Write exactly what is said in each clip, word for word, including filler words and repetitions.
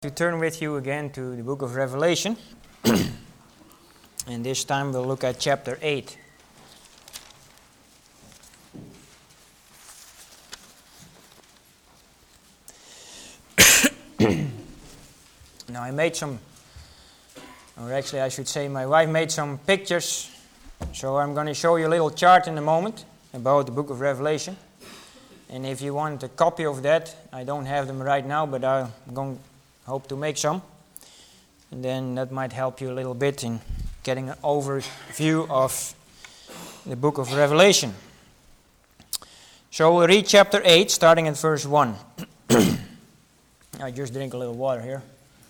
To turn with you again to the book of Revelation, and this time we'll look at chapter eight. Now I made some, or actually I should say my wife made some pictures, so I'm going to show you a little chart in a moment about the book of Revelation. And if you want a copy of that, I don't have them right now, but I'm going hope to make some, and then that might help you a little bit in getting an overview of the book of Revelation. So we'll read chapter eight, starting at verse one. I just drink a little water here.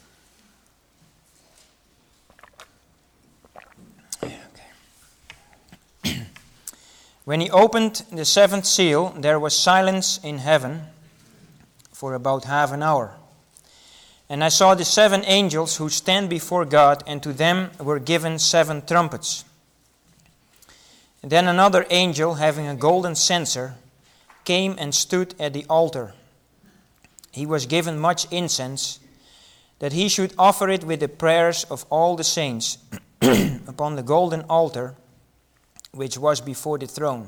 Okay. When he opened the seventh seal, there was silence in heaven for about half an hour. And I saw the seven angels who stand before God, and to them were given seven trumpets. And then another angel, having a golden censer, came and stood at the altar. He was given much incense, that he should offer it with the prayers of all the saints upon the golden altar which was before the throne.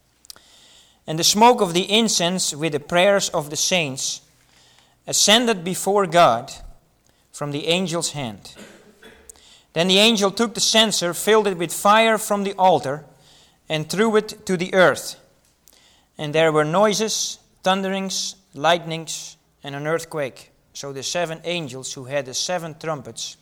And the smoke of the incense with the prayers of the saints ascended before God from the angel's hand. Then the angel took the censer, filled it with fire from the altar, and threw it to the earth. And there were noises, thunderings, lightnings, and an earthquake. So the seven angels who had the seven trumpets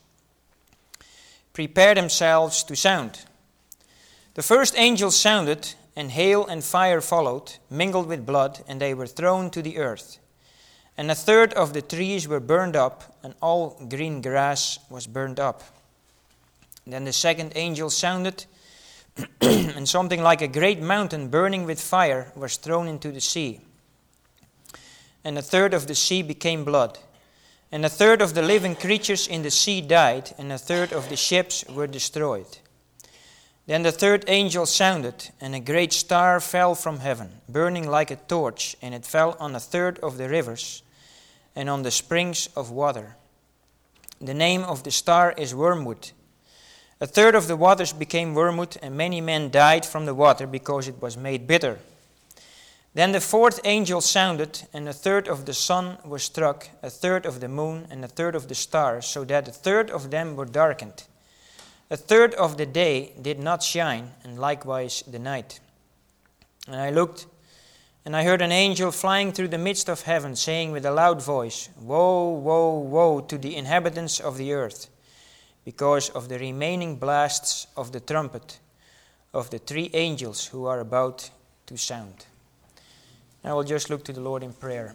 prepared themselves to sound. The first angel sounded, and hail and fire followed, mingled with blood, and they were thrown to the earth. And a third of the trees were burned up, and all green grass was burned up. Then the second angel sounded, and something like a great mountain burning with fire was thrown into the sea. And a third of the sea became blood. And a third of the living creatures in the sea died, and a third of the ships were destroyed. Then the third angel sounded, and a great star fell from heaven, burning like a torch, and it fell on a third of the rivers and on the springs of water. The name of the star is Wormwood. A third of the waters became wormwood, and many men died from the water because it was made bitter. Then the fourth angel sounded, and a third of the sun was struck, a third of the moon, and a third of the stars, so that a third of them were darkened. A third of the day did not shine, and likewise the night. And I looked, and I heard an angel flying through the midst of heaven, saying with a loud voice, Woe, woe, woe to the inhabitants of the earth, because of the remaining blasts of the trumpet of the three angels who are about to sound. I will just look to the Lord in prayer.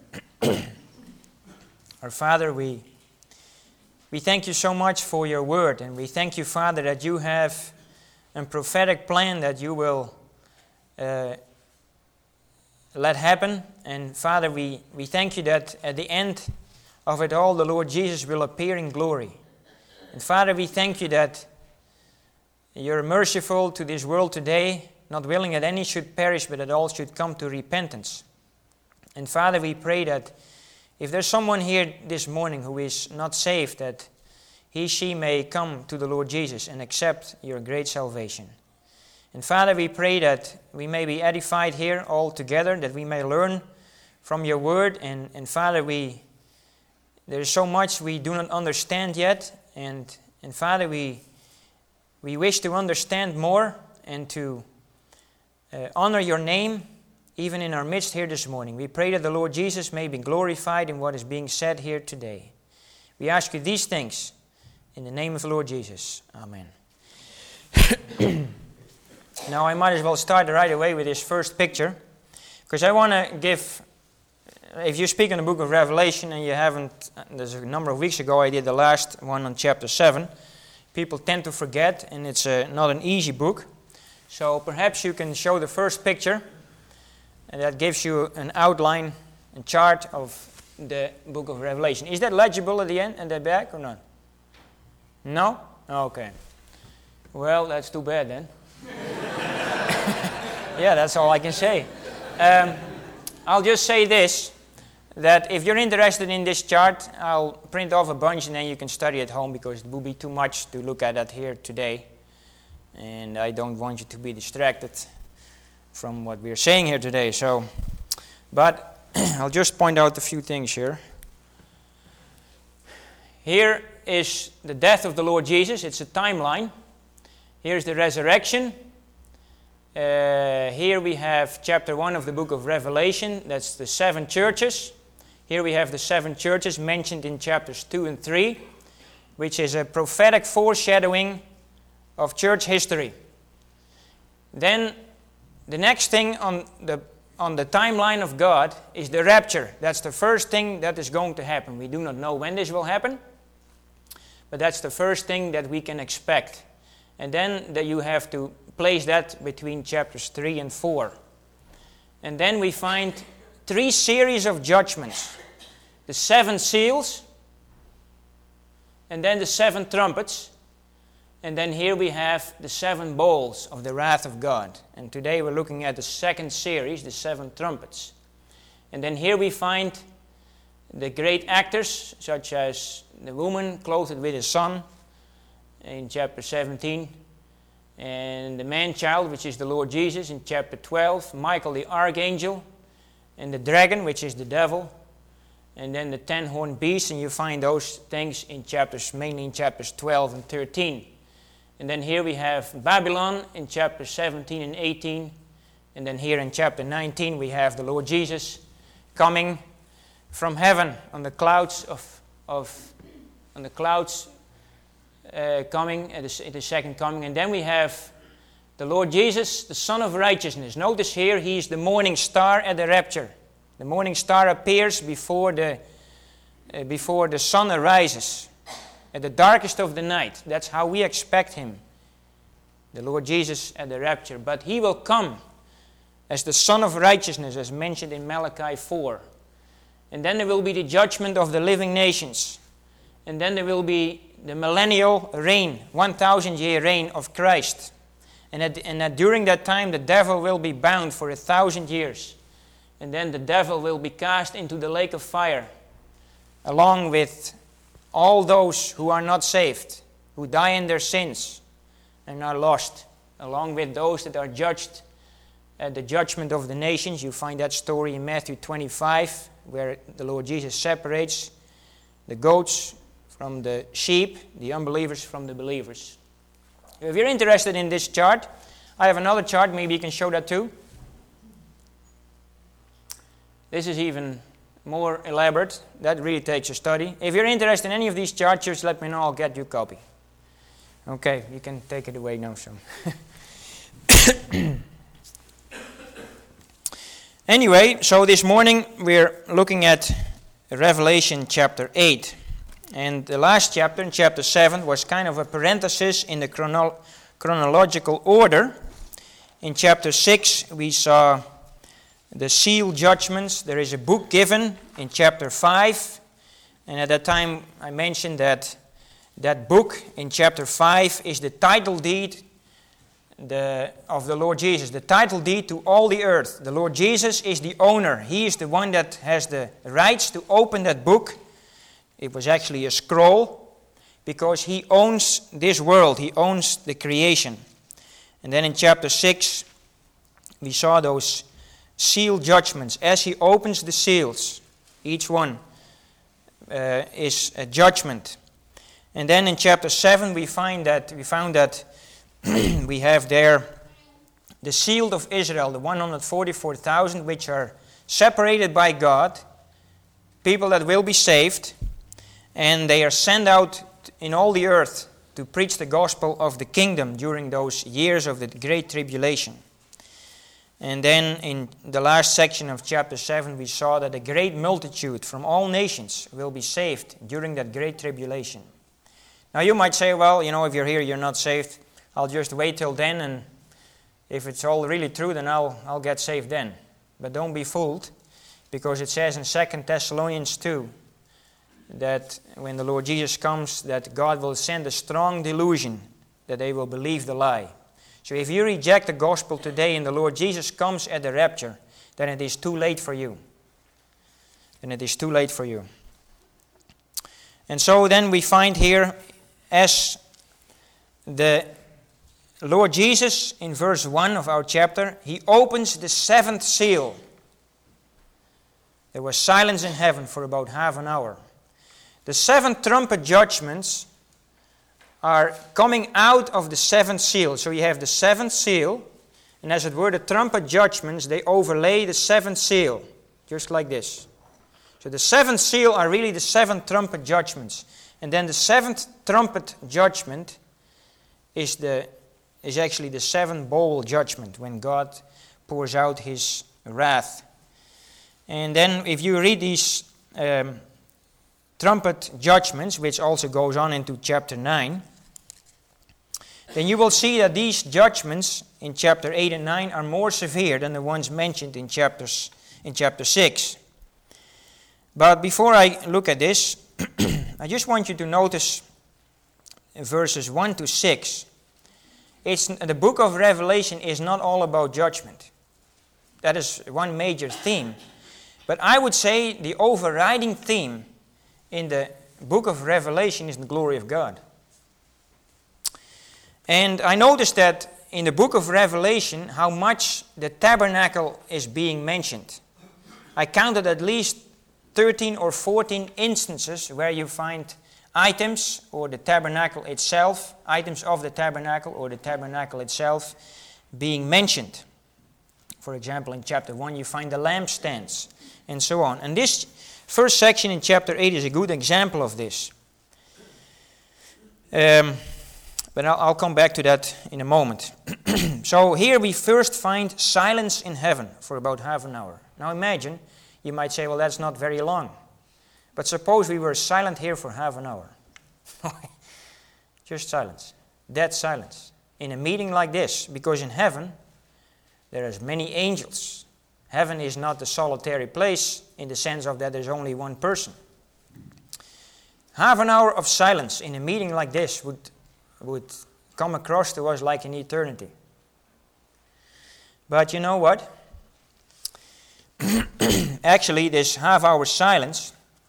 Our Father, we, we thank you so much for your word, and we thank you, Father, that you have a prophetic plan that you will uh, let happen. And Father, we, we thank you that at the end of it all, the Lord Jesus will appear in glory. And Father, we thank you that you're merciful to this world today, not willing that any should perish, but that all should come to repentance. And Father, we pray that if there's someone here this morning who is not saved, that he, she may come to the Lord Jesus and accept your great salvation. And Father, we pray that we may be edified here all together, that we may learn from your word. And, and Father, we there is so much we do not understand yet. And, and Father, we, we wish to understand more and to uh, honor your name even in our midst here this morning. We pray that the Lord Jesus may be glorified in what is being said here today. We ask you these things in the name of the Lord Jesus. Amen. Now I might as well start right away with this first picture, because I want to give, if you speak in the book of Revelation and you haven't, there's a number of weeks ago I did the last one on chapter seven, people tend to forget, and it's a, not an easy book. So perhaps you can show the first picture, and that gives you an outline and chart of the book of Revelation. Is that legible at the end and the back or not? No? Okay. Well, that's too bad then. Yeah, that's all I can say. Um, I'll just say this. that if you're interested in this chart, I'll print off a bunch and then you can study at home, because it will be too much to look at that here today. And I don't want you to be distracted from what we're saying here today. So, but I'll just point out a few things here. Here is the death of the Lord Jesus. It's a timeline. Here's the resurrection. Uh, here we have chapter one of the book of Revelation. That's the seven churches. Here we have the seven churches mentioned in chapters two and three, which is a prophetic foreshadowing of church history. Then the next thing on the on the timeline of God is the rapture. That's the first thing that is going to happen. We do not know when this will happen, but that's the first thing that we can expect. And then that you have to place that between chapters three and four. And then we find three series of judgments. The seven seals, and then the seven trumpets, and then here we have the seven bowls of the wrath of God. And today we're looking at the second series, the seven trumpets. And then here we find the great actors, such as the woman clothed with a sun in chapter seventeen, and the man-child, which is the Lord Jesus, in chapter twelve, Michael the archangel, and the dragon, which is the devil, and then the ten-horned beast, and you find those things in chapters, mainly in chapters twelve and thirteen. And then here we have Babylon in chapter seventeen and eighteen, and then here in chapter nineteen we have the Lord Jesus coming from heaven on the clouds of, of on the clouds uh, coming at the, at the second coming. And then we have the Lord Jesus, the Son of Righteousness. Notice here he is the morning star at the rapture. The morning star appears before the uh, before the sun arises, at the darkest of the night. That's how we expect him, the Lord Jesus at the rapture. But he will come as the Son of Righteousness, as mentioned in Malachi four. And then there will be the judgment of the living nations. And then there will be the millennial reign, one thousand year reign of Christ. And that, and that during that time the devil will be bound for a thousand years. And then the devil will be cast into the lake of fire, along with all those who are not saved, who die in their sins and are lost, along with those that are judged at the judgment of the nations. You find that story in Matthew twenty-five, where the Lord Jesus separates the goats from the sheep, the unbelievers from the believers. If you're interested in this chart, I have another chart, maybe you can show that too. This is even more elaborate. That really takes a study. If you're interested in any of these charts, just let me know, I'll get you a copy. Okay, you can take it away now, so. Anyway, so this morning we're looking at Revelation chapter eight. And the last chapter, in chapter seven, was kind of a parenthesis in the chrono- chronological order. In chapter six, we saw the seal judgments. There is a book given in chapter five. And at that time, I mentioned that that book in chapter five is the title deed the, of the Lord Jesus. The title deed to all the earth. The Lord Jesus is the owner. He is the one that has the rights to open that book. It was actually a scroll, because he owns this world. He owns the creation. And then in chapter six, we saw those seal judgments. As he opens the seals, each one uh, is a judgment. And then in chapter seven, we find that we found that we have there the sealed of Israel, the one hundred forty-four thousand, which are separated by God, people that will be saved, and they are sent out in all the earth to preach the gospel of the kingdom during those years of the great tribulation. And then in the last section of chapter seven, we saw that a great multitude from all nations will be saved during that great tribulation. Now you might say, well, you know, if you're here, you're not saved. I'll just wait till then, and if it's all really true, then I'll, I'll get saved then. But don't be fooled, because it says in Second Thessalonians two, that when the Lord Jesus comes, that God will send a strong delusion that they will believe the lie. So if you reject the gospel today and the Lord Jesus comes at the rapture, then it is too late for you. then it is too late for you. And so then we find here, as the Lord Jesus, in verse one of our chapter, he opens the seventh seal. There was silence in heaven for about half an hour. The seven trumpet judgments are coming out of the seventh seal. So you have the seventh seal, and as it were, the trumpet judgments, they overlay the seventh seal, just like this. So the seventh seal are really the seven trumpet judgments. And then the seventh trumpet judgment is the is actually the seven bowl judgment, when God pours out his wrath. And then if you read these um, trumpet judgments, which also goes on into chapter nine, then you will see that these judgments in chapter eight and nine are more severe than the ones mentioned in chapters in chapter six. But before I look at this, I just want you to notice verses one to six. It's, the book of Revelation is not all about judgment. That is one major theme. But I would say the overriding theme in the book of Revelation is the glory of God. And I noticed that in the book of Revelation, how much the tabernacle is being mentioned. I counted at least thirteen or fourteen instances where you find items or the tabernacle itself, items of the tabernacle or the tabernacle itself being mentioned. For example, in chapter one you find the lampstands and so on. And this first section in chapter eight is a good example of this. Um, but I'll, I'll come back to that in a moment. So here we first find silence in heaven for about half an hour. Now imagine, you might say, well, that's not very long. But suppose we were silent here for half an hour. Just silence. Dead silence. In a meeting like this, because in heaven there is many angels. Heaven is not a solitary place in the sense of that there's only one person. Half an hour of silence in a meeting like this would, would come across to us like an eternity. But you know what? Actually, this half hour silence,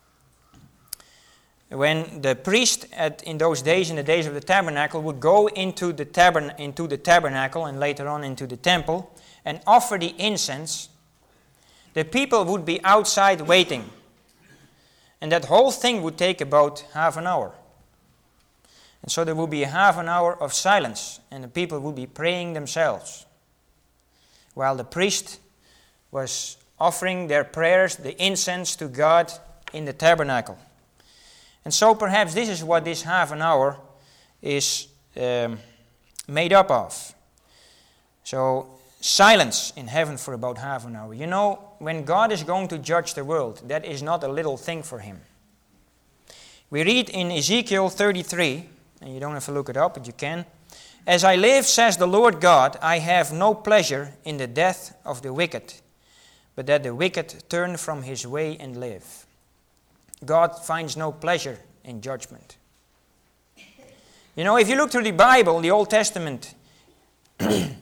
when the priest at, in those days, in the days of the tabernacle, would go into the, tabern- into the tabernacle and later on into the temple and offer the incense, the people would be outside waiting. And that whole thing would take about half an hour. And so there would be a half an hour of silence, and the people would be praying themselves, while the priest was offering their prayers, the incense to God in the tabernacle. And so perhaps this is what this half an hour is um, made up of. So silence in heaven for about half an hour. You know, when God is going to judge the world, that is not a little thing for him. We read in Ezekiel thirty-three, and you don't have to look it up, but you can. As I live, says the Lord God, I have no pleasure in the death of the wicked, but that the wicked turn from his way and live. God finds no pleasure in judgment. You know, if you look through the Bible, the Old Testament, it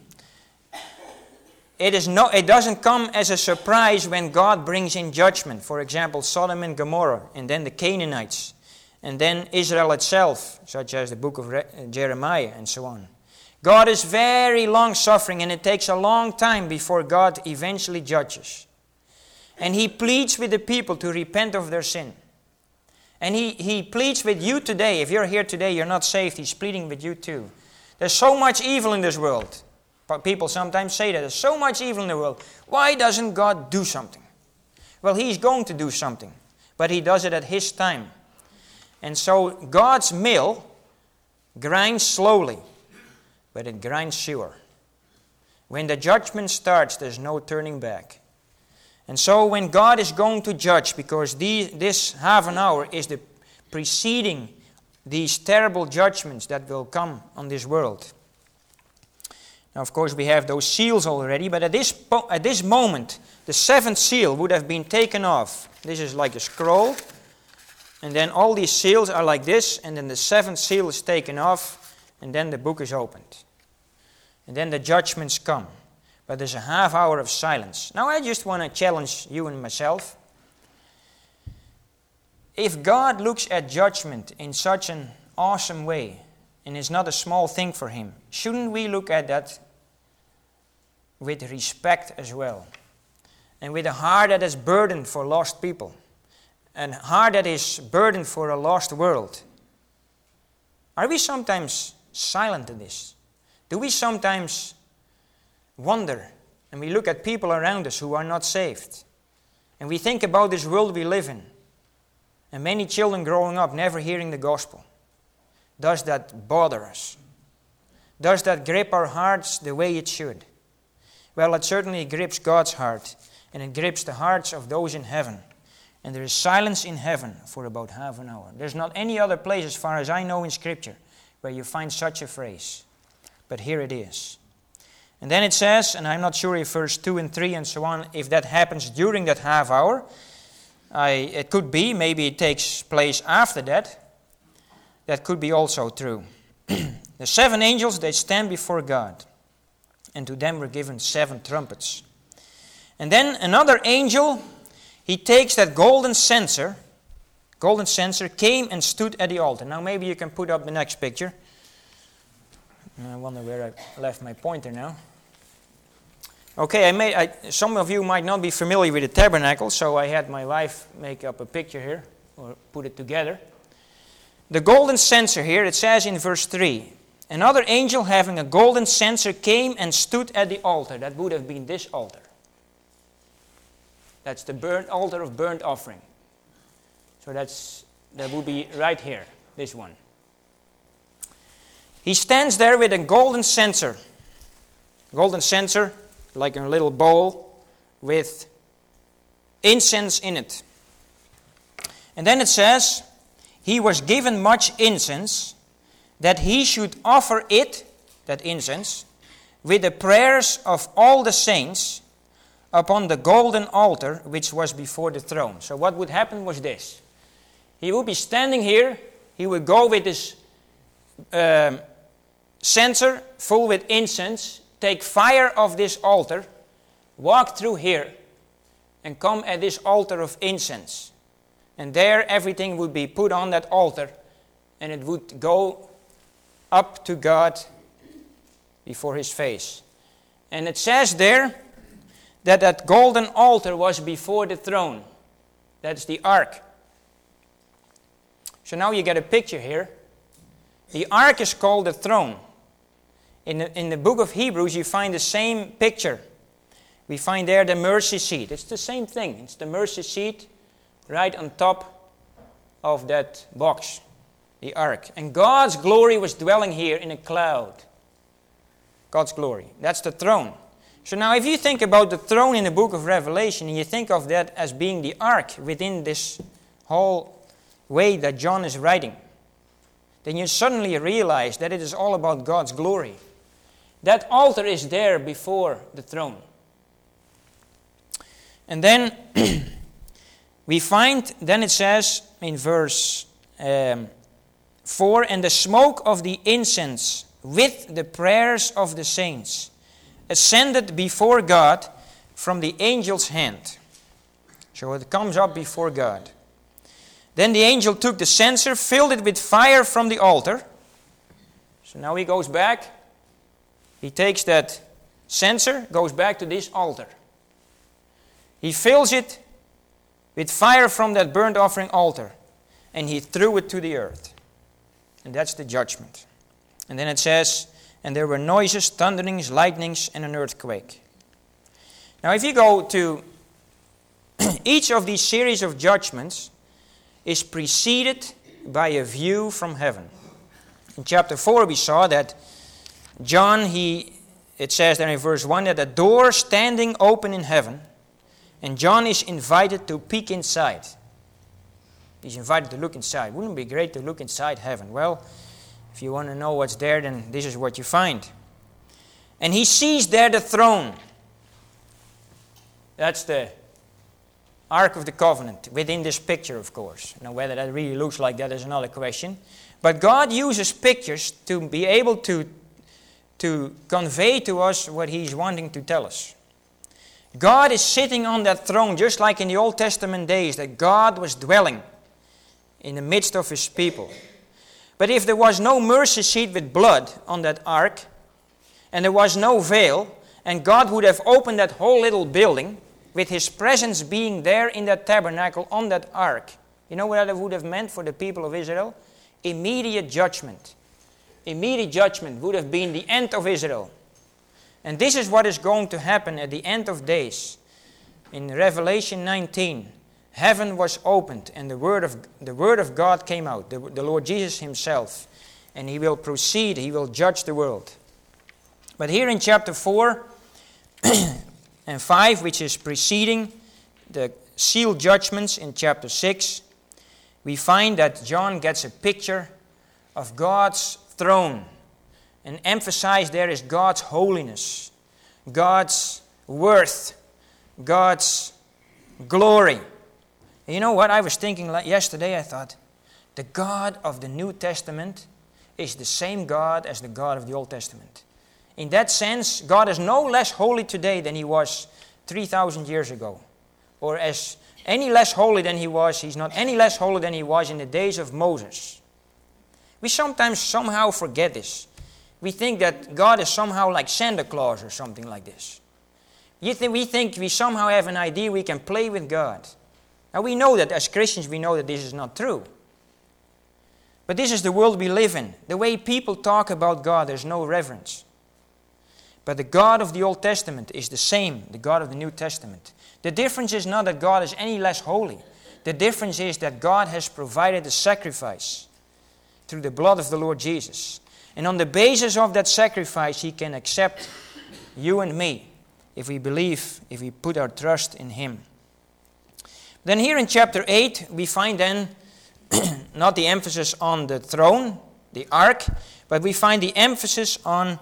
is no, it doesn't come as a surprise when God brings in judgment. For example, Sodom and Gomorrah, and then the Canaanites, and then Israel itself, such as the book of Re- Jeremiah and so on. God is very long-suffering, and it takes a long time before God eventually judges. And he pleads with the people to repent of their sin. And he, he pleads with you today. If you're here today, you're not saved, he's pleading with you too. There's so much evil in this world. But people sometimes say that. There's so much evil in the world. Why doesn't God do something? Well, he's going to do something. But he does it at his time. And so God's mill grinds slowly, but it grinds sure. When the judgment starts, there's no turning back. And so when God is going to judge, because the, this half an hour is the preceding these terrible judgments that will come on this world. Now, of course, we have those seals already, but at this, po- at this moment, the seventh seal would have been taken off. This is like a scroll, and then all these seals are like this, and then the seventh seal is taken off, and then the book is opened. And then the judgments come. But there's a half hour of silence. Now I just want to challenge you and myself. if God looks at judgment in such an awesome way, and it's not a small thing for him, shouldn't we look at that with respect as well? And with a heart that is burdened for lost people, and a heart that is burdened for a lost world. Are we sometimes silent to this? Do we sometimes wonder, and we look at people around us who are not saved, and we think about this world we live in, and many children growing up never hearing the gospel? Does that bother us? Does that grip our hearts the way it should? Well, it certainly grips God's heart, and it grips the hearts of those in heaven. And there is silence in heaven for about half an hour. There's not any other place, as far as I know in Scripture, where you find such a phrase. But here it is. And then it says, and I'm not sure if verse two and three and so on, if that happens during that half hour. I, it could be, maybe it takes place after that. That could be also true. The seven angels, they stand before God. And to them were given seven trumpets. And then another angel, he takes that golden censer, golden censer, came and stood at the altar. Now maybe you can put up the next picture. I wonder where I left my pointer now. Okay, I made. I, some of you might not be familiar with the tabernacle, so I had my wife make up a picture here, or put it together. The golden censer here, it says in verse three, another angel having a golden censer came and stood at the altar. That would have been this altar. That's the burnt altar of burnt offering. So that's that would be right here, this one. He stands there with a golden censer. Golden censer, like a little bowl with incense in it. And then it says, he was given much incense, that he should offer it, that incense, with the prayers of all the saints upon the golden altar which was before the throne. So what would happen was this. He would be standing here, he would go with his um, censer full with incense, take fire of this altar, walk through here, and come at this altar of incense. And there everything would be put on that altar, and it would go up to God before his face. And it says there that that golden altar was before the throne. That's the ark. So now you get a picture here. The ark is called the throne. In the, in the book of Hebrews you find the same picture. We find there the mercy seat. It's the same thing. It's the mercy seat right on top of that box, the ark. And God's glory was dwelling here in a cloud. God's glory. That's the throne. So now if you think about the throne in the book of Revelation, and you think of that as being the ark within this whole way that John is writing, then you suddenly realize that it is all about God's glory. That altar is there before the throne. And then we find, then it says in verse um, four, and the smoke of the incense with the prayers of the saints ascended before God from the angel's hand. So it comes up before God. Then the angel took the censer, filled it with fire from the altar. So now he goes back. He takes that censer, goes back to this altar. He fills it with fire from that burnt offering altar, and he threw it to the earth. And that's the judgment. And then it says, and there were noises, thunderings, lightnings, and an earthquake. Now if you go to each of these series of judgments is preceded by a view from heaven. In chapter four we saw that John, he it says there in verse one that a door standing open in heaven, and John is invited to peek inside. He's invited to look inside. Wouldn't it be great to look inside heaven? Well, if you want to know what's there, then this is what you find. And he sees there the throne. That's the Ark of the Covenant, within this picture, of course. Now, whether that really looks like that is another question. But God uses pictures to be able to, to convey to us what he's wanting to tell us. God is sitting on that throne, just like in the Old Testament days, that God was dwelling. in the midst of his people. But if there was no mercy seat with blood on that ark, and there was no veil, and God would have opened that whole little building, with his presence being there in that tabernacle on that ark, you know what that would have meant for the people of Israel? Immediate judgment. Immediate judgment would have been the end of Israel. And this is what is going to happen at the end of days. In Revelation nineteen, heaven was opened and the word of, the word of God came out, the, the Lord Jesus himself. And he will proceed, he will judge the world. But here in chapter four and five, which is preceding the sealed judgments in chapter six, we find that John gets a picture of God's throne. And emphasized there is God's holiness, God's worth, God's glory. And you know what? I was thinking like yesterday, I thought, the God of the New Testament is the same God as the God of the Old Testament. In that sense, God is no less holy today than he was three thousand years ago. Or as any less holy than he was, he's not any less holy than he was in the days of Moses. We sometimes somehow forget this. We think that God is somehow like Santa Claus or something like this. You think, we think we somehow have an idea we can play with God. Now we know that as Christians we know that this is not true. But this is the world we live in. The way people talk about God, there's no reverence. But the God of the Old Testament is the same, the God of the New Testament. The difference is not that God is any less holy. The difference is that God has provided a sacrifice through the blood of the Lord Jesus. And on the basis of that sacrifice, he can accept you and me if we believe, if we put our trust in him. Then here in chapter eight, we find then not the emphasis on the throne, the ark, but we find the emphasis on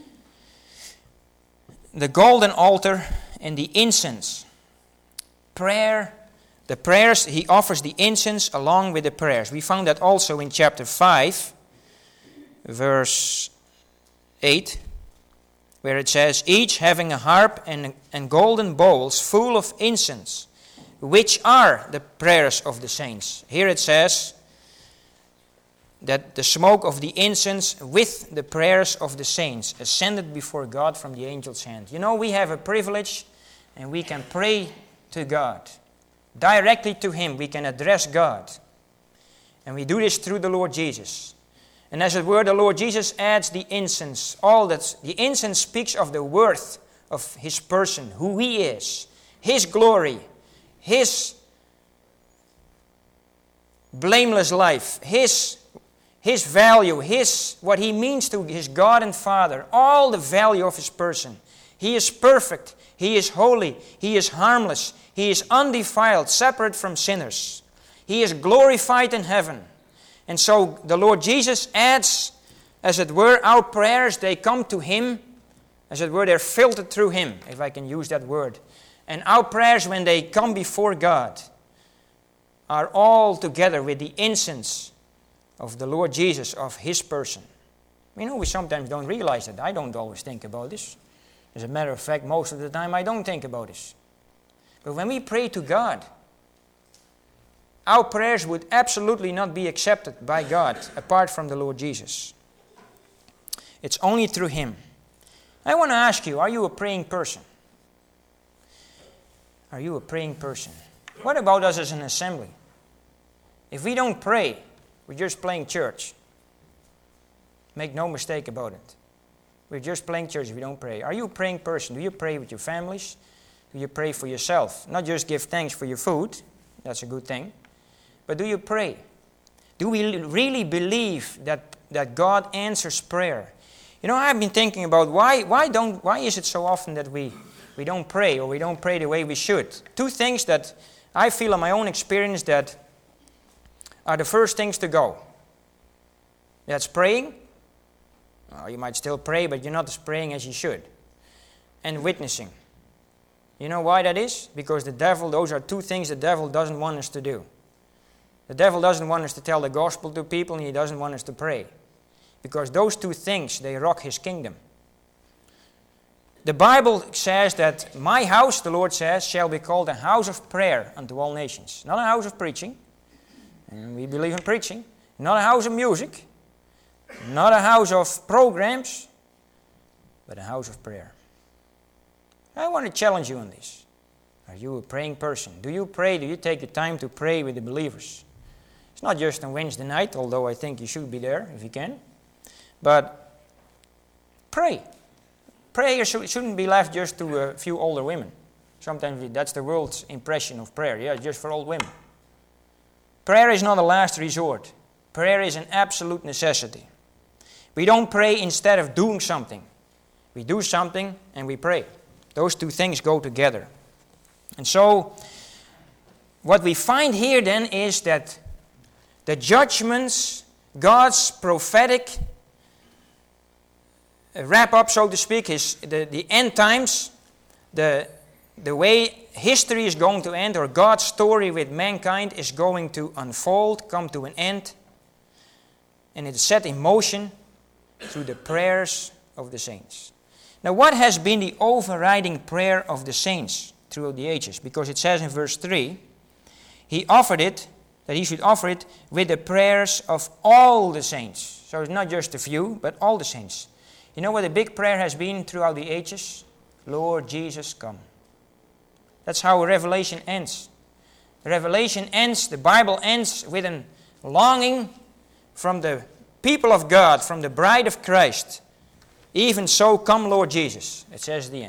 the golden altar and the incense. Prayer, the prayers, he offers the incense along with the prayers. We found that also in chapter five, verse eight, where it says, each having a harp and, and golden bowls full of incense, which are the prayers of the saints. Here it says that the smoke of the incense with the prayers of the saints ascended before God from the angel's hand. You know, we have a privilege and we can pray to God. Directly to him, we can address God. And we do this through the Lord Jesus. And as it were, the Lord Jesus adds the incense. All that the incense speaks of the worth of his person, who he is, his glory, his blameless life, his, his value, his what he means to his God and Father, all the value of his person. He is perfect, he is holy, he is harmless, he is undefiled, separate from sinners. He is glorified in heaven. And so the Lord Jesus adds, as it were, our prayers, they come to him, as it were, they're filtered through him, if I can use that word. And our prayers, when they come before God, are all together with the incense of the Lord Jesus, of his person. You know, we sometimes don't realize that. I don't always think about this. As a matter of fact, most of the time I don't think about this. But when we pray to God, our prayers would absolutely not be accepted by God apart from the Lord Jesus. It's only through him. I want to ask you, are you a praying person? Are you a praying person? What about us as an assembly? If we don't pray, we're just playing church. Make no mistake about it. We're just playing church if we don't pray. Are you a praying person? Do you pray with your families? Do you pray for yourself? Not just give thanks for your food. That's a good thing. But do you pray? Do we really believe that, that God answers prayer? You know, I've been thinking about why why don't why is it so often that we, we don't pray or we don't pray the way we should? Two things that I feel in my own experience that are the first things to go. That's praying. Oh, you might still pray, but you're not as praying as you should. And witnessing. You know why that is? Because the devil, those are two things the devil doesn't want us to do. The devil doesn't want us to tell the gospel to people, and he doesn't want us to pray. Because those two things, they rock his kingdom. The Bible says that my house, the Lord says, shall be called a house of prayer unto all nations. Not a house of preaching, And we believe in preaching. Not a house of music. Not a house of programs. But a house of prayer. I want to challenge you on this. Are you a praying person? Do you pray? Do you take the time to pray with the believers? It's not just on Wednesday night, although I think you should be there if you can. But pray. Prayer shouldn't be left just to a few older women. Sometimes that's the world's impression of prayer. Yeah, just for old women. Prayer is not a last resort. Prayer is an absolute necessity. We don't pray instead of doing something. We do something and we pray. Those two things go together. And so, what we find here then is that the judgments, God's prophetic wrap-up, so to speak, is the, the end times, the, the way history is going to end, or God's story with mankind is going to unfold, come to an end, and it is set in motion through the prayers of the saints. Now, what has been the overriding prayer of the saints throughout the ages? Because it says in verse three, he offered it, that he should offer it with the prayers of all the saints. So it's not just a few, but all the saints. You know what the big prayer has been throughout the ages? Lord Jesus, come. That's how Revelation ends. Revelation ends, the Bible ends with a longing from the people of God, from the bride of Christ. Even so, come Lord Jesus. It says at the end.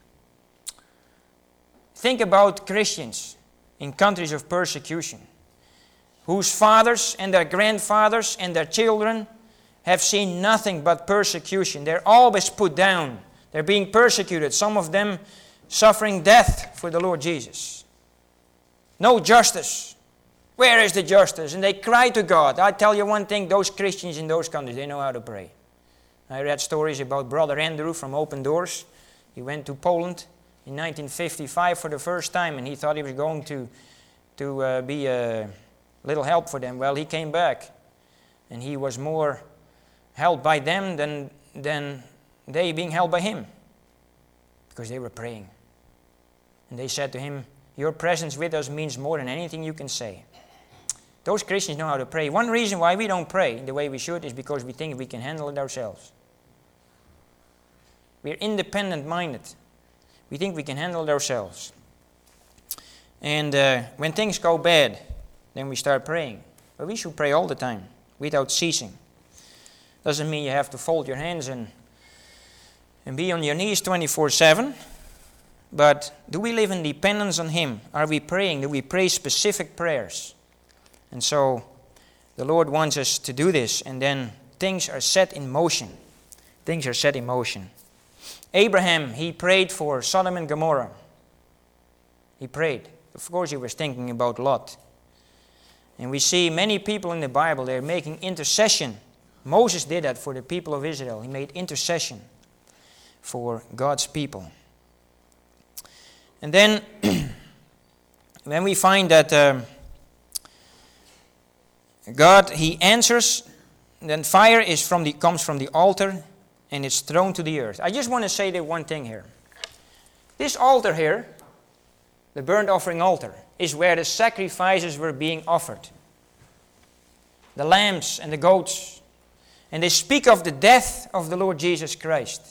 Think about Christians in countries of persecution, whose fathers and their grandfathers and their children have seen nothing but persecution. They're always put down. They're being persecuted. Some of them suffering death for the Lord Jesus. No justice. Where is the justice? And they cry to God. I tell you one thing, those Christians in those countries, they know how to pray. I read stories about Brother Andrew from Open Doors. He went to Poland in nineteen fifty-five for the first time, and he thought he was going to, to uh, be a little help for them. Well, he came back, and he was more helped by them than, than they being helped by him, because they were praying. And they said to him, your presence with us means more than anything you can say. Those Christians know how to pray. One reason why we don't pray the way we should is because we think we can handle it ourselves. We're independent-minded. We think we can handle it ourselves. And uh, when things go bad, then we start praying. But we should pray all the time, without ceasing. Doesn't mean you have to fold your hands and, and be on your knees twenty-four seven. But do we live in dependence on Him? Are we praying? Do we pray specific prayers? And so the Lord wants us to do this, and then things are set in motion. Things are set in motion. Abraham, he prayed for Sodom and Gomorrah. He prayed. Of course, he was thinking about Lot. And we see many people in the Bible, they're making intercession. Moses did that for the people of Israel. He made intercession for God's people. And then, when we find that um, God, He answers, then fire is from the, comes from the altar, and it's thrown to the earth. I just want to say that one thing here. This altar here, the burnt offering altar, is where the sacrifices were being offered. The lambs and the goats. And they speak of the death of the Lord Jesus Christ.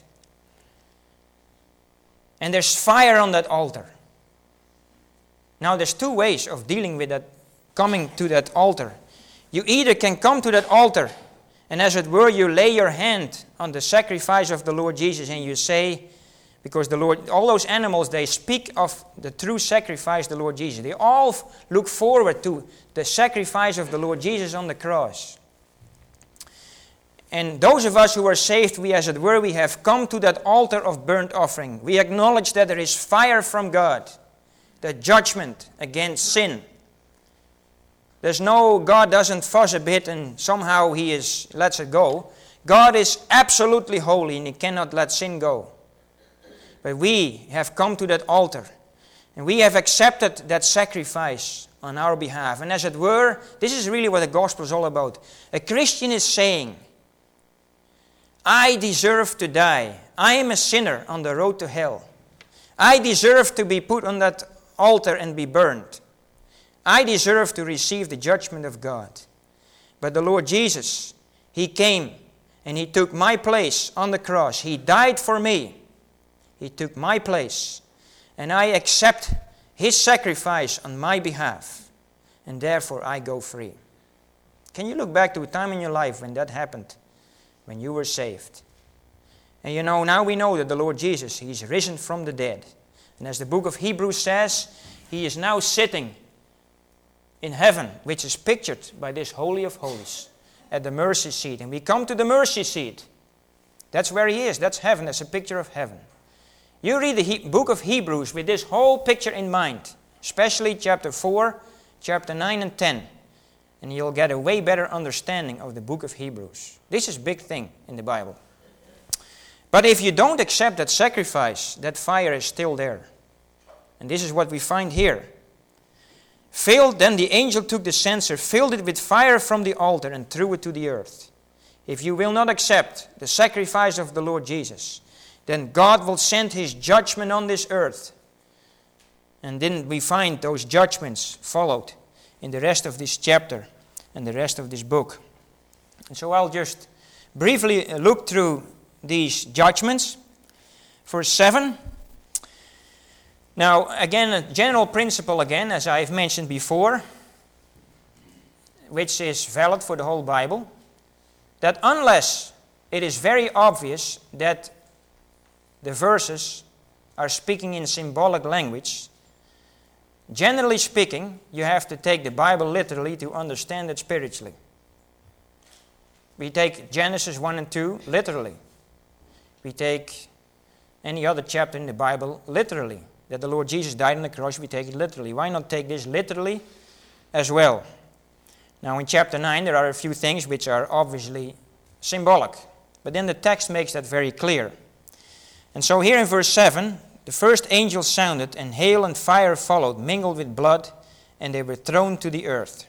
And there's fire on that altar. Now there's two ways of dealing with that, coming to that altar. You either can come to that altar, and as it were, you lay your hand on the sacrifice of the Lord Jesus, and you say, because the Lord, all those animals, they speak of the true sacrifice, the Lord Jesus. They all f- look forward to the sacrifice of the Lord Jesus on the cross. And those of us who are saved, we as it were, we have come to that altar of burnt offering. We acknowledge that there is fire from God, the judgment against sin. There's no, God doesn't fuss a bit and somehow He is lets it go. God is absolutely holy and He cannot let sin go. But we have come to that altar and we have accepted that sacrifice on our behalf. And as it were, this is really what the gospel is all about. A Christian is saying, I deserve to die. I am a sinner on the road to hell. I deserve to be put on that altar and be burned. I deserve to receive the judgment of God. But the Lord Jesus, He came and He took my place on the cross. He died for me. He took my place. And I accept His sacrifice on my behalf. And therefore I go free. Can you look back to a time in your life when that happened? When you were saved? And you know, now we know that the Lord Jesus, He is risen from the dead. And as the book of Hebrews says, He is now sitting in heaven, which is pictured by this Holy of Holies, at the mercy seat. And we come to the mercy seat. That's where He is. That's heaven. That's a picture of heaven. You read the he- book of Hebrews with this whole picture in mind, especially chapter four, chapter nine and ten. And you'll get a way better understanding of the book of Hebrews. This is a big thing in the Bible. But if you don't accept that sacrifice, that fire is still there. And this is what we find here. Filled, then the angel took the censer, filled it with fire from the altar, and threw it to the earth. If you will not accept the sacrifice of the Lord Jesus, then God will send His judgment on this earth. And then we find those judgments followed in the rest of this chapter and the rest of this book. And so I'll just briefly look through these judgments. Verse seven. Now, again, a general principle again, as I've mentioned before, which is valid for the whole Bible, that unless it is very obvious that the verses are speaking in symbolic language, generally speaking, you have to take the Bible literally to understand it spiritually. We take Genesis one and two literally. We take any other chapter in the Bible literally. That the Lord Jesus died on the cross, we take it literally. Why not take this literally as well? Now in chapter nine there are a few things which are obviously symbolic. But then the text makes that very clear. And so here in verse seven, the first angel sounded, and hail and fire followed, mingled with blood, and they were thrown to the earth.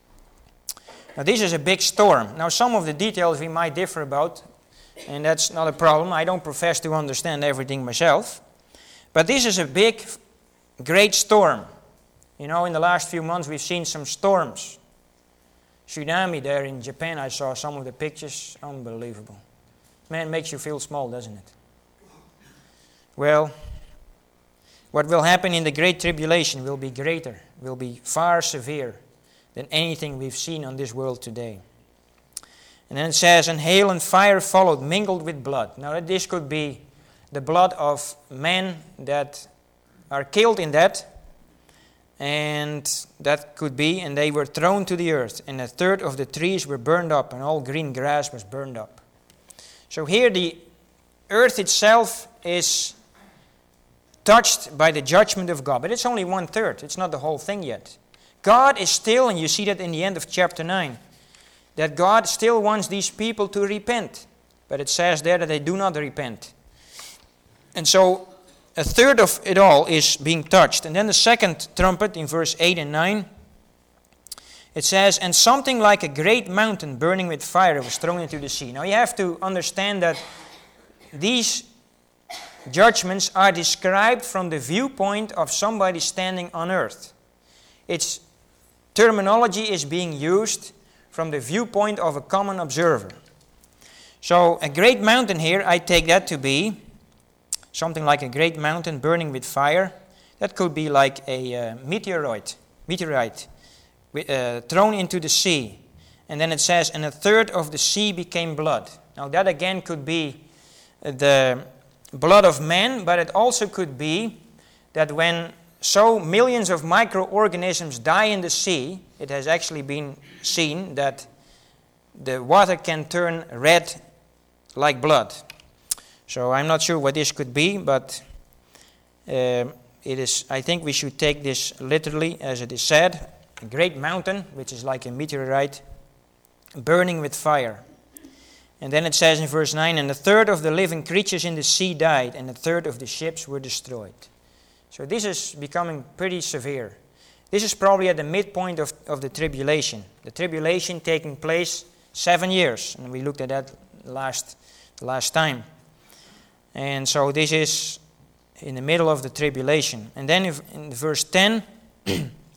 Now this is a big storm. Now some of the details we might differ about, and that's not a problem. I don't profess to understand everything myself. But this is a big, great storm. You know, in the last few months we've seen some storms. Tsunami there in Japan, I saw some of the pictures. Unbelievable. Man, it makes you feel small, doesn't it? Well, what will happen in the Great Tribulation will be greater, will be far severe than anything we've seen on this world today. And then it says, and hail and fire followed, mingled with blood. Now this could be the blood of men that are killed in that, and that could be, and they were thrown to the earth, and a third of the trees were burned up, and all green grass was burned up. So here the earth itself is touched by the judgment of God, but it's only one third, it's not the whole thing yet. God is still, and you see that in the end of chapter nine, that God still wants these people to repent, but it says there that they do not repent. And so a third of it all is being touched. And then the second trumpet in verse eight and nine, it says, and something like a great mountain burning with fire was thrown into the sea. Now you have to understand that these judgments are described from the viewpoint of somebody standing on earth. Its terminology is being used from the viewpoint of a common observer. So a great mountain here, I take that to be something like a great mountain burning with fire. That could be like a uh, meteorite, meteorite uh, thrown into the sea. And then it says, and a third of the sea became blood. Now that again could be the blood of man, but it also could be that when so millions of microorganisms die in the sea, it has actually been seen that the water can turn red like blood. So I'm not sure what this could be, but uh, it is. I think we should take this literally as it is said. A great mountain, which is like a meteorite, burning with fire. And then it says in verse nine, and a third of the living creatures in the sea died, and a third of the ships were destroyed. So this is becoming pretty severe. This is probably at the midpoint of, of the tribulation. The tribulation taking place seven years, and we looked at that last last time. And so this is in the middle of the tribulation. And then if, in verse ten,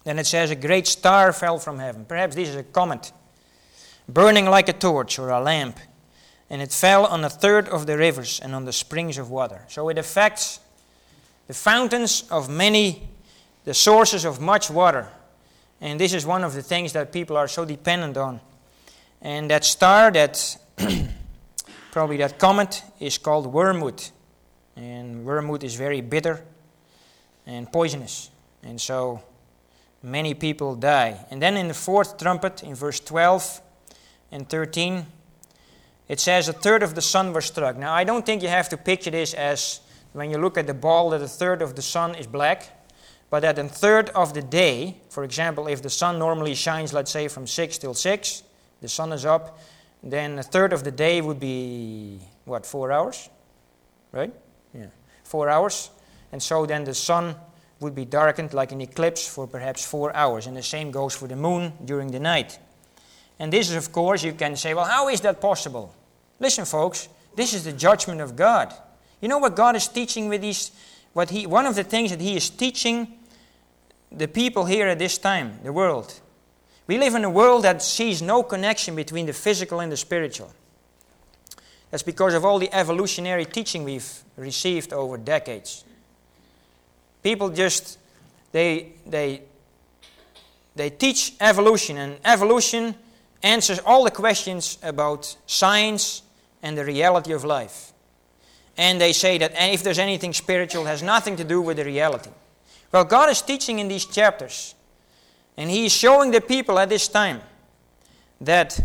Then it says a great star fell from heaven. Perhaps this is a comet, burning like a torch or a lamp. And it fell on a third of the rivers and on the springs of water. So it affects the fountains of many, the sources of much water. And this is one of the things that people are so dependent on. And that star, that probably that comet, is called wormwood. And wormwood is very bitter and poisonous. And so many people die. And then in the fourth trumpet, in verse twelve and thirteen, it says a third of the sun was struck. Now, I don't think you have to picture this as, when you look at the ball, that a third of the sun is black, but that a third of the day, for example, if the sun normally shines, let's say, from six till six, the sun is up, then a third of the day would be, what, four hours? Right? Yeah, four hours. And so then the sun would be darkened like an eclipse for perhaps four hours. And the same goes for the moon during the night. And this is, of course, you can say, well, how is that possible? Listen, folks, this is the judgment of God. You know what God is teaching with these, what he, one of the things that He is teaching the people here at this time, the world. We live in a world that sees no connection between the physical and the spiritual. That's because of all the evolutionary teaching we've received over decades. People just, they, they, they teach evolution, and evolution answers all the questions about science and the reality of life. And they say that if there's anything spiritual, it has nothing to do with the reality. Well, God is teaching in these chapters, and He is showing the people at this time that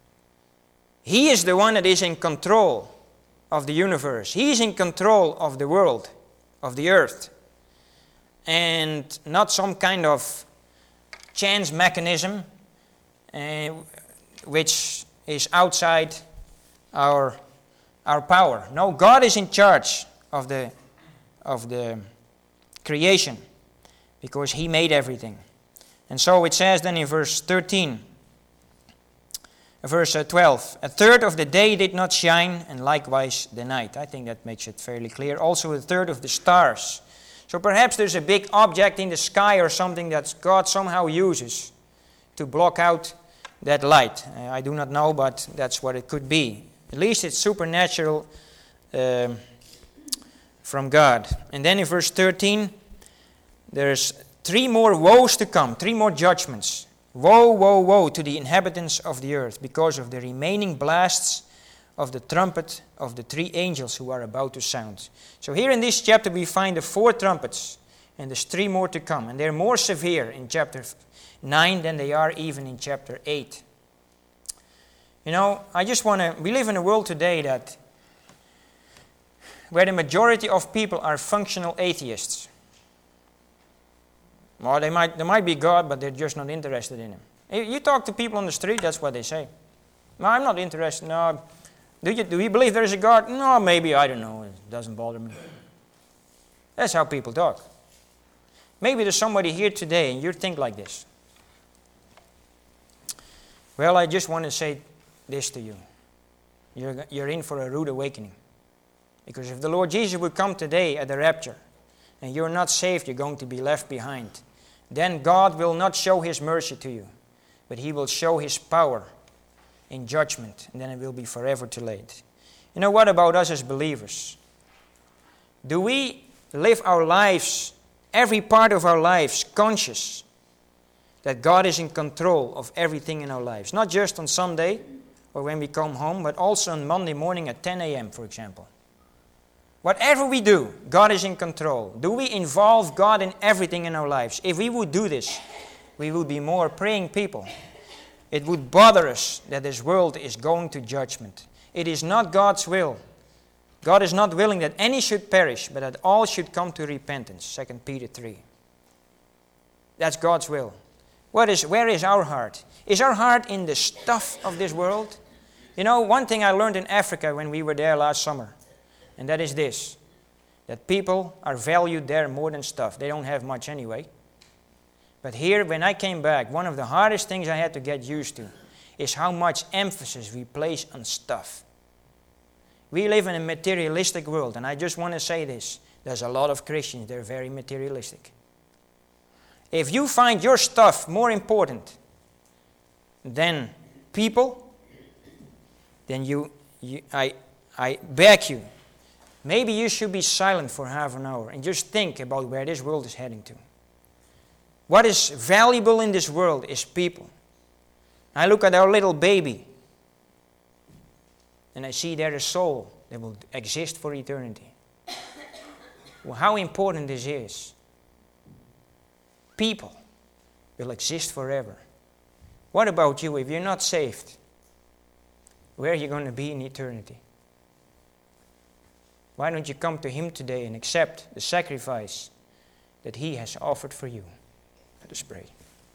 He is the one that is in control of the universe. He is in control of the world, of the earth, and not some kind of chance mechanism uh, which is outside our, our power. No, God is in charge of the, of the creation because He made everything. And so it says then in verse thirteen, verse twelve, a third of the day did not shine, and likewise the night. I think that makes it fairly clear. Also a third of the stars. So perhaps there's a big object in the sky or something that God somehow uses to block out that light. Uh, I do not know, but that's what it could be. At least it's supernatural uh, from God. And then in verse thirteen, there's three more woes to come, three more judgments. Woe, woe, woe to the inhabitants of the earth because of the remaining blasts of the trumpet of the three angels who are about to sound. So here in this chapter we find the four trumpets, and there's three more to come. And they're more severe in chapter nine than they are even in chapter eight. You know, I just want to, we live in a world today that where the majority of people are functional atheists. Well, they might, there might be God, but they're just not interested in Him. You talk to people on the street, that's what they say. No, I'm not interested. No, do you, do you believe there is a God? No, maybe, I don't know. It doesn't bother me. That's how people talk. Maybe there's somebody here today and you think like this. Well, I just want to say this to you. You're, you're in for a rude awakening. Because if the Lord Jesus would come today at the rapture, and you're not saved, you're going to be left behind, then God will not show His mercy to you, but He will show His power in judgment, and then it will be forever too late. You know, what about us as believers? Do we live our lives, every part of our lives, conscious that God is in control of everything in our lives? Not just on Sunday or when we come home, but also on Monday morning at ten a.m., for example. Whatever we do, God is in control. Do we involve God in everything in our lives? If we would do this, we would be more praying people. It would bother us that this world is going to judgment. It is not God's will. God is not willing that any should perish, but that all should come to repentance. Second Peter three. That's God's will. What is, where is our heart? Is our heart in the stuff of this world? You know, one thing I learned in Africa when we were there last summer, and that is this, that people are valued there more than stuff. They don't have much anyway. But here, when I came back, one of the hardest things I had to get used to is how much emphasis we place on stuff. We live in a materialistic world, and I just want to say this. There's a lot of Christians, they're very materialistic. If you find your stuff more important than people, then you, you I, I beg you, maybe you should be silent for half an hour and just think about where this world is heading to. What is valuable in this world is people. I look at our little baby and I see there a soul that will exist for eternity. Well, how important this is. People will exist forever. What about you? If you're not saved, where are you going to be in eternity? Why don't you come to Him today and accept the sacrifice that He has offered for you? Let us pray.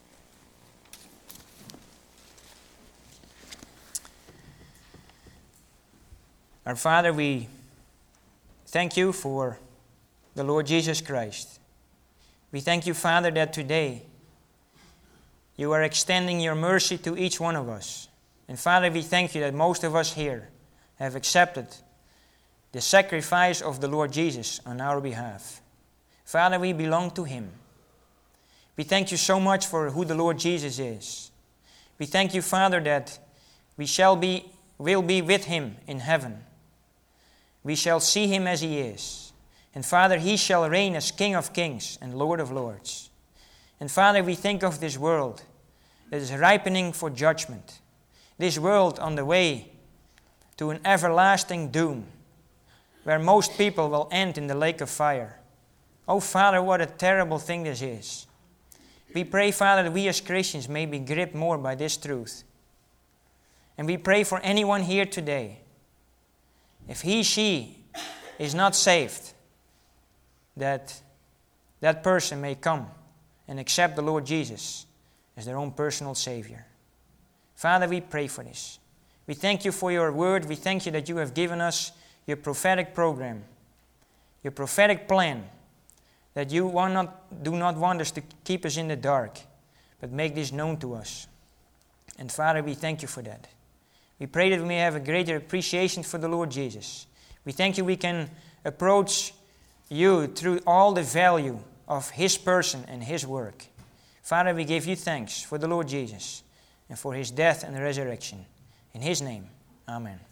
Our Father, we thank you for the Lord Jesus Christ. We thank you, Father, that today you are extending your mercy to each one of us. And Father, we thank you that most of us here have accepted the sacrifice of the Lord Jesus on our behalf. Father, we belong to Him. We thank you so much for who the Lord Jesus is. We thank you, Father, that we shall be, will be with Him in heaven. We shall see Him as He is. And Father, He shall reign as King of kings and Lord of lords. And Father, we think of this world that is ripening for judgment. This world on the way to an everlasting doom, where most people will end in the lake of fire. Oh Father, what a terrible thing this is. We pray, Father, that we as Christians may be gripped more by this truth. And we pray for anyone here today, if he, she is not saved, that that person may come and accept the Lord Jesus as their own personal Savior. Father, we pray for this. We thank you for your word. We thank you that you have given us your prophetic program, your prophetic plan, that you want not, do not want us to keep us in the dark, but make this known to us. And Father, we thank you for that. We pray that we may have a greater appreciation for the Lord Jesus. We thank you we can approach you through all the value of His person and His work. Father, we give you thanks for the Lord Jesus and for His death and resurrection. In His name, amen.